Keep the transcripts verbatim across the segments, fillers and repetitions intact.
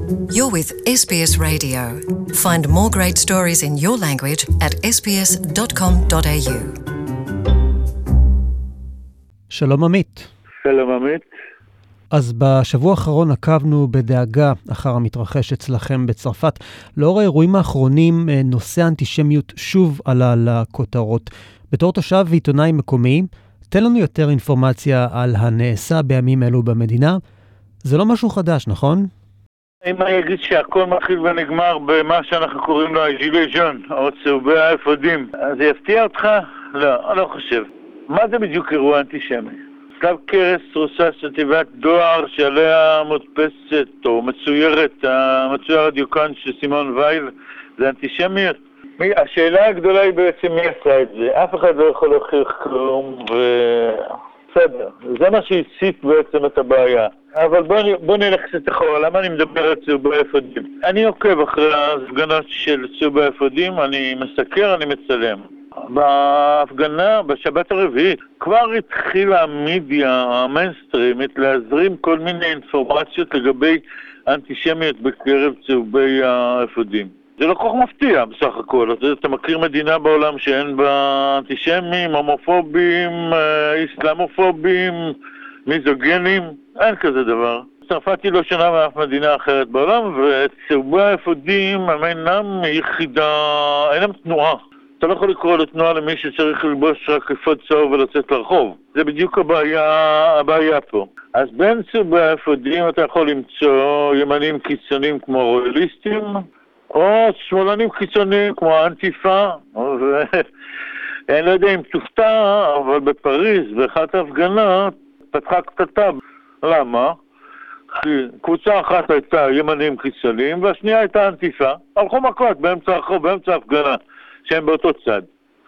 You're with S B S Radio. Find more great stories in your language at s b s dot com dot a u. שלום עמית. שלום עמית. אז בשבוע האחרון עקבנו בדאגה אחר המתרחש אצלכם בצרפת. לאור האירועים האחרונים, נושא האנטישמיות שוב עלה לכותרות. בתור תושב ועיתונאי מקומי, תן לנו יותר אינפורמציה על הנעשה בימים אלו במדינה. זה לא משהו חדש, נכון? אם אני אגיד שהכל מתחיל ונגמר במה שאנחנו קוראים לו הג'ילי ז'ון, או צהובי האפודים, אז זה יפתיע אותך? לא, אני לא חושב. מה זה בדיוק אירוע אנטישמי? צלב קרס רוסס של דואר שעליה מודפסת או מצוירת, המצויר הדיוקן של סימון וייל, זה אנטישמיות. השאלה הגדולה היא בעצם מי עשה את זה. אף אחד לא יכול להוכיח כלום, ובסדר. זה מה שהציף בעצם את הבעיה. אבל בוא, בוא נלך קצת אחורה. למה אני מדבר על צהובי האפודים? אני עוקב אחרי ההפגנות של צהובי האפודים, אני מסקר, אני מצלם. בהפגנה, בשבת הרביעית, כבר התחילה המדיה המיינסטרימית להזרים כל מיני אינפורמציות לגבי אנטישמיות בקרב צהובי האפודים. זה לא כל כך מפתיע בסך הכל. אתה מכיר מדינה בעולם שאין בה אנטישמים, הומופובים, איסלאמופובים, מיזוגנים? אין כזה דבר. צרפת היא לא שונה מאף מדינה אחרת בעולם, וצהובי האפודים הם אינם יחידה, אינם תנועה. אתה לא יכול לקרוא לתנועה למי שצריך ללבוש רק אפוד צהוב ולצאת לרחוב. זה בדיוק הבעיה, הבעיה פה. אז בין צהובי האפודים אתה יכול למצוא ימנים קיצוניים כמו רויאליסטים, או שמאלנים קיצוניים כמו האנטיפה. אני לא יודע אם תופתע, אבל בפריז, באחת ההפגנות, פתחה קטטה. למה? כי קבוצה אחת הייתה ימנים קיצוניים, והשנייה הייתה אנטיפה. הלכו מכות באמצע הרחוב, באמצע ההפגנה. שהם באותו צד.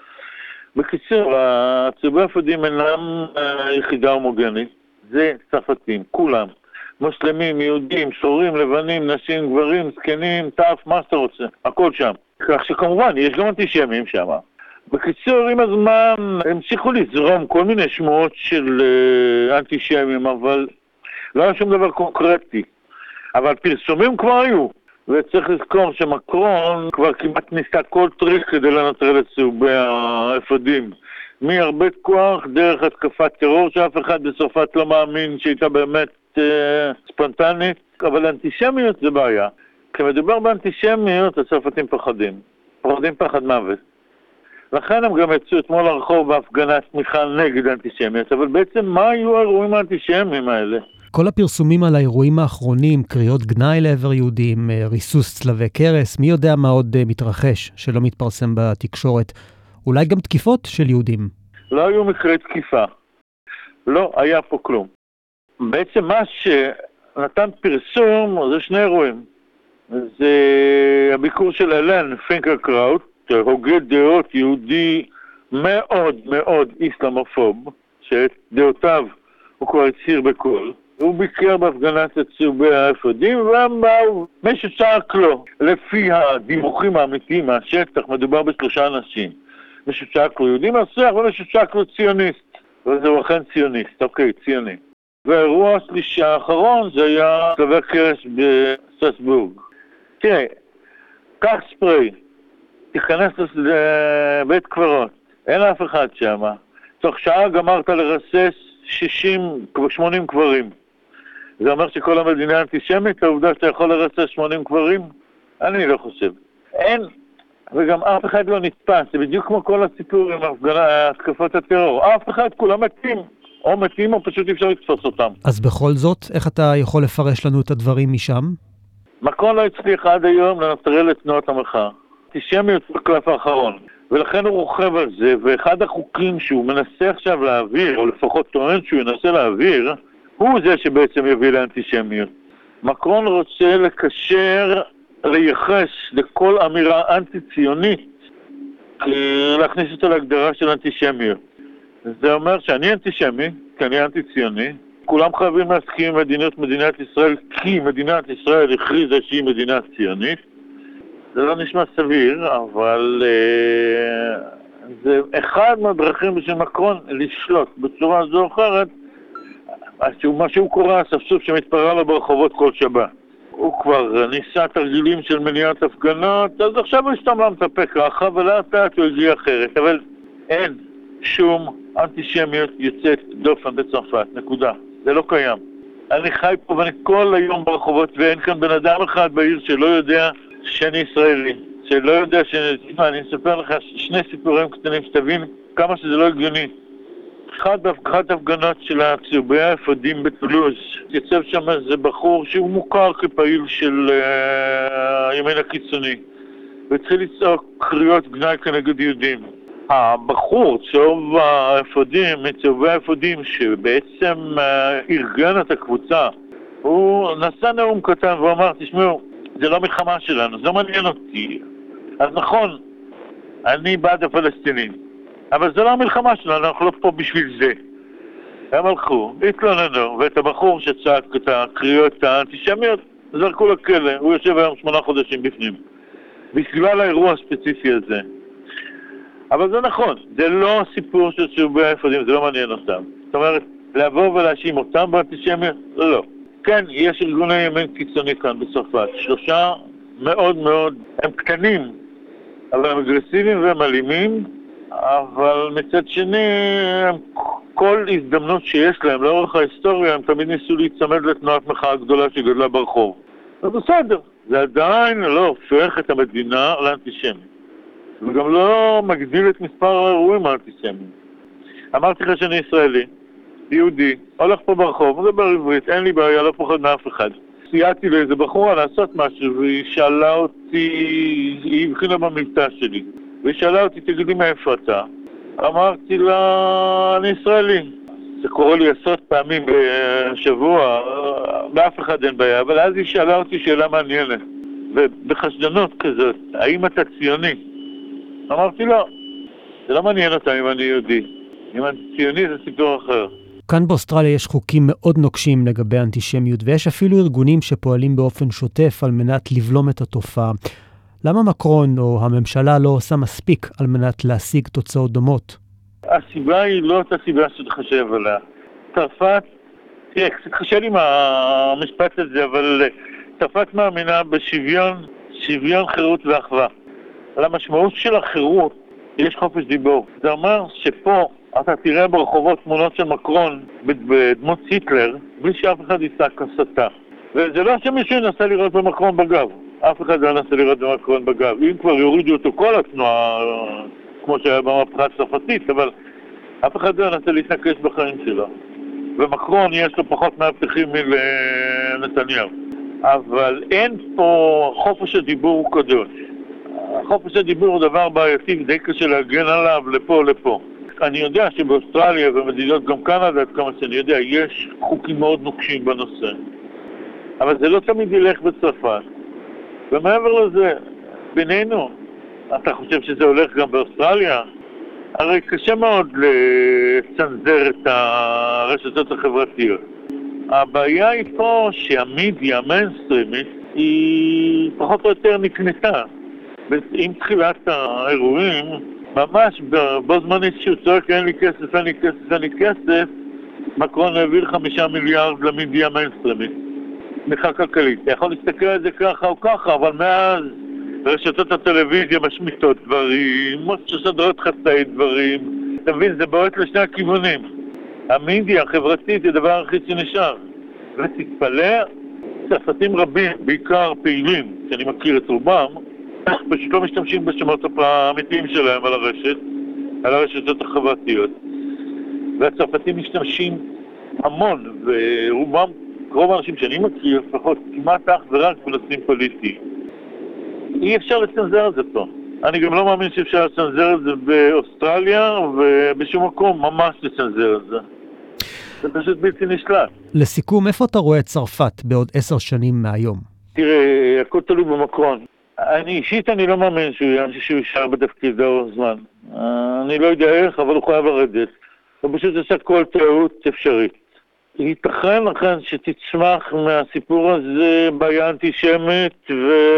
בקיצור, הצהובי האפודים אינם יחידה הומוגנית, זה צרפתים, כולם. מוסלמים, יהודים, שחורים, לבנים, נשים, גברים, זקנים, טף, מה שאתה רוצה, הכל שם. כך שכמובן, יש גם אנטישמים שם. בקיצור, עם הזמן, המשיכו לזרום כל מיני שמועות של אנטישמים, אבל לא היה שום דבר קונקרטי. אבל פרסומים כבר היו. וצריך לזכור שמקרון כבר כמעט ניסה כל טריק כדי לנטרל את צהובי האפודים. מהרבה כוח דרך התקפת טרור שאף אחד בצרפת לא מאמין שהייתה באמת אה, ספונטנית. אבל אנטישמיות זה בעיה. כשמדובר באנטישמיות, הצרפתים פחדים. פחדים פחד מוות. לכן הם גם יצאו אתמול לרחוב בהפגנת תמיכה נגד אנטישמיות. אבל בעצם מה היו האירועים האנטישמיים האלה? כל הפרסומים על האירועים האחרונים, קריאות גנאי לעבר יהודים, ריסוס צלבי קרס, מי יודע מה עוד מתרחש שלא מתפרסם בתקשורת? אולי גם תקיפות של יהודים? לא היו מקרי תקיפה. לא היה פה כלום. בעצם מה שנתן פרסום זה שני אירועים. זה הביקור של אלן פינקלקראוט, הוגה דעות יהודי מאוד מאוד איסלאמופוב, שאת דעותיו הוא כבר הצהיר בכל. הוא ביקר בהפגנת הצהובי האפודים, והם באו, מישהו צעק לו. לפי הדיווחים האמיתיים מהשטח, מדובר בשלושה אנשים. מישהו צעק לו יהודי מסריח, ומישהו צעק לו ציוניסט. וזהו אכן ציוניסט, אוקיי, ציוני. והאירוע השלישי האחרון זה היה צלבי קרס בסטרסבורג. תראה, קח ספרי, תיכנס לבית קברות, אין אף אחד שם. תוך שעה גמרת לרסס שישים שמונים קברים. זה אומר שכל המדינה אנטישמית, העובדה שאתה יכול לרסס שמונים קברים? אני לא חושב. אין, וגם אף אחד לא נתפס. זה בדיוק כמו כל הסיפור עם התקפות הטרור. אף אחד, כולם מתים. או מתים או פשוט אפשר לתפוס אותם. אז בכל זאת, איך אתה יכול לפרש לנו את הדברים משם? מקרון לא הצליח עד היום לנטרל את תנועת המחאה. אנטישמיות בקלף האחרון. ולכן הוא רוכב על זה, ואחד החוקים שהוא מנסה עכשיו להעביר, או לפחות טוען שהוא ינסה להעביר, הוא זה שבעצם יביא לאנטישמיות. מקרון רוצה לקשר, לייחס לכל אמירה אנטי-ציונית, להכניס אותה להגדרה של אנטישמיות. זה אומר שאני אנטישמי, כי אני אנטי-ציוני, כולם חייבים להסכים עם מדיניות מדינת ישראל, כי מדינת ישראל הכריזה שהיא מדינה ציונית. זה לא נשמע סביר, אבל אה, זה אחד מהדרכים בשביל מקרון לשלוט בצורה זו או אחרת, מה שהוא קורא אספסוף שמתפרע לו ברחובות כל שבת. הוא כבר ניסה תרגילים של מניעת הפגנות, אז עכשיו הוא סתם לא מטפק ככה, ולאט לאט הוא הגיע אחרת. אבל אין שום אנטישמיות יוצאת דופן בצרפת, נקודה. זה לא קיים. אני חי פה ואני כל היום ברחובות, ואין כאן בן אדם אחד בעיר שלא יודע שאני ישראלי, שלא יודע ש... אני אספר לך שני סיפורים קטנים שתבין כמה שזה לא הגיוני. אחד באחת ההפגנות של צהובי האפודים בטולוז, יצב שם איזה בחור שהוא מוכר כפעיל של uh, הימין הקיצוני, והתחיל לצעוק קריאות גנאי כנגד יהודים. הבחור, צהוב האפודים, מצהובי האפודים, שבעצם uh, ארגן את הקבוצה, הוא נשא נאום קטן ואמר, תשמעו, זה לא מלחמה שלנו, זה לא מעניין אותי. אז נכון, אני בעד הפלסטינים. אבל זה לא המלחמה שלנו, אנחנו לא פה בשביל זה. הם הלכו, התלוננו, ואת הבחור שצעק את הקריאות האנטישמיות, זרקו לכלא, הוא יושב היום שמונה חודשים בפנים. בגלל האירוע הספציפי הזה. אבל זה נכון, זה לא סיפור של צהובי האפודים, זה לא מעניין אותם. זאת אומרת, לבוא ולהאשים אותם באנטישמיות? לא. כן, יש ארגוני ימין קיצוני כאן בצרפת. שלושה מאוד מאוד, הם קטנים, אבל הם אגרסיביים והם אלימים, אבל מצד שני, כל הזדמנות שיש להם לאורך ההיסטוריה, הם תמיד ניסו להצמד לתנועת מחאה גדולה שגדלה ברחוב. זה בסדר, זה עדיין לא הופך את המדינה לאנטישמית. וגם לא מגדיל את מספר האירועים האנטישמיים. אמרתי לך שאני ישראלי, יהודי, הולך פה ברחוב, מדבר עברית, אין לי בעיה, לא פוחד מאף אחד. סייעתי לאיזה בחורה לעשות משהו, והיא שאלה אותי, היא הבחינה במבטא שלי. והיא שאלה אותי, תגידי מאיפה אתה? אמרתי לה, אני ישראלי. זה קורה לי עשרות פעמים בשבוע, באף אחד אין בעיה, אבל אז היא שאלה אותי שאלה מעניינת. ובחשדנות כזאת, האם אתה ציוני? אמרתי לא, זה לא מעניין אותה אם אני יהודי. אם אני ציוני זה סיפור אחר. כאן באוסטרליה יש חוקים מאוד נוקשים לגבי אנטישמיות, ויש אפילו ארגונים שפועלים באופן שוטף על מנת לבלום את התופעה. למה מקרון או הממשלה לא עושה מספיק על מנת להשיג תוצאות דומות? הסיבה היא לא את הסיבה שתחשב עליה. צרפת, תראה, קצת חשב עם המשפט הזה, אבל צרפת מאמינה בשוויון, שוויון חירות ואחווה. על המשמעות של החירות יש חופש דיבור. זה אומר שפה אתה תראה ברחובות תמונות של מקרון בדמות היטלר, בלי שאף אחד יישק הסתה. וזה לא שמישהו ינסה לראות במקרון בגב. אף אחד לא ינסה לראות במקרון בגב. אם כבר יורידו אותו כל התנועה, כמו שהיה במהפכה הצרפתית, אבל אף אחד לא ינסה להתנקש בחיים שלו. ומקרון יש לו פחות מאבטחים מלנתניהו. אבל אין פה חופש הדיבור הוא קדוש. חופש הדיבור הוא דבר בעייתי, די קשה להגן עליו לפה או לפה. אני יודע שבאוסטרליה ומדינות גם קנדה, עד כמה שאני יודע, יש חוקים מאוד נוקשים בנושא. אבל זה לא תמיד ילך בצרפת. ומעבר לזה, בינינו, אתה חושב שזה הולך גם באוסטרליה? הרי קשה מאוד לצנזר את הרשתות החברתיות. הבעיה היא פה שהמידיה, המיינסטרימית, היא פחות או יותר נקנתה. עם תחילת האירועים, ממש בו זמנית שהוא צועק, אין לי כסף, אין לי כסף, אין לי כסף, מקרון העביר חמישה מיליארד למידיה המיינסטרימית. תמיכה כלכלית. אתה יכול להסתכל על זה ככה או ככה, אבל מאז רשתות הטלוויזיה משמיטות דברים, משדרות חצאי דברים. אתה מבין, זה בועט לשני הכיוונים. המדיה החברתית זה הדבר הכי שנשאר. ותתפלא, צרפתים רבים, בעיקר פעילים, שאני מכיר את רובם, פשוט לא משתמשים בשמות האמיתיים שלהם על הרשת, על הרשתות החברתיות. והצרפתים משתמשים המון, ורובם, רוב האנשים שאני מכיר, לפחות כמעט אך ורק בנושאים פוליטיים. אי אפשר לצנזר את זה פה. אני גם לא מאמין שאפשר לצנזר את זה באוסטרליה, ובשום מקום ממש לצנזר את זה. זה פשוט בלתי נשלט. לסיכום, איפה אתה רואה את צרפת בעוד עשר שנים מהיום? תראה, הכל תלוי במקרון. אני אישית אני לא מאמין שהוא יישאר בתפקיד לאורך זמן. אני לא יודע איך, אבל הוא חייב לרדת. הוא פשוט עושה כל טעות אפשרית. ייתכן לכן שתצמח מהסיפור הזה בעיה אנטישמית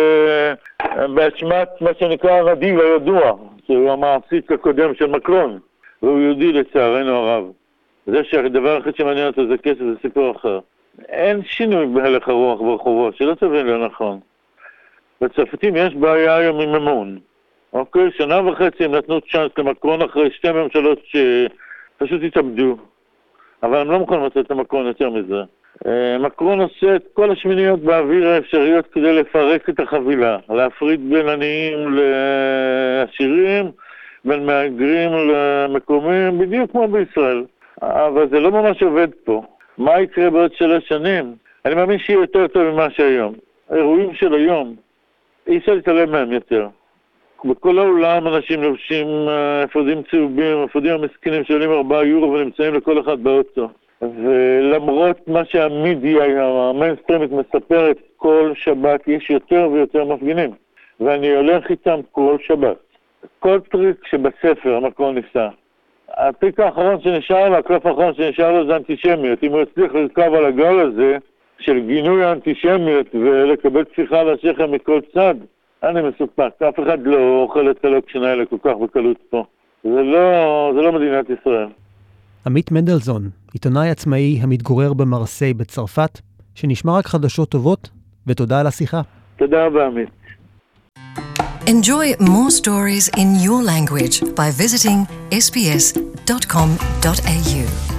ובאשמת מה שנקרא הרדיל הידוע, שהוא המעסיק הקודם של מקרון, והוא יהודי לצערנו הרב. זה שהדבר הכי שמעניין אותו זה כסף, זה סיפור אחר. אין שינוי בהלך הרוח ברחובות, שלא תבין לא נכון. בצרפתים יש בעיה היום עם אמון. אוקיי, שנה וחצי הם נתנו צ'אנס למקרון אחרי שתי ממשלות שפשוט התאבדו. אבל הם לא מוכנים לתת למקרון יותר מזה. מקרון עושה את כל השמיניות באוויר האפשריות כדי לפרק את החבילה, להפריד בין עניים לעשירים, בין מהגרים למקומים, בדיוק כמו בישראל. אבל זה לא ממש עובד פה. מה יקרה בעוד שלוש שנים? אני מאמין שיהיה יותר טוב ממה שהיום. האירועים של היום, אי אפשר להתעלם מהם יותר. בכל העולם אנשים לובשים אפודים צהובים, אפודים המסכנים שעולים ארבעה יורו ונמצאים לכל אחד באוטו. ולמרות מה שהמידיה, המיינסטרימית מספרת, כל שבת יש יותר ויותר מפגינים. ואני הולך איתם כל שבת. כל טריק שבספר המקרון ניסה. הטריק האחרון שנשאר לו, הקלף האחרון שנשאר לו זה אנטישמיות. אם הוא הצליח לרכב על הגל הזה של גינוי האנטישמיות ולקבל שיחה על השכם מכל צד, אני מסופק. אף אחד לא אוכל את הלוקשן האלה כל כך בקלות פה. זה לא, זה לא מדינת ישראל. עמית מנדלזון, עיתונאי עצמאי המתגורר במרסיי בצרפת, שנשמע רק חדשות טובות, ותודה על השיחה. תודה רבה, עמית. Enjoy more stories in your language by visiting s b s dot com dot a u.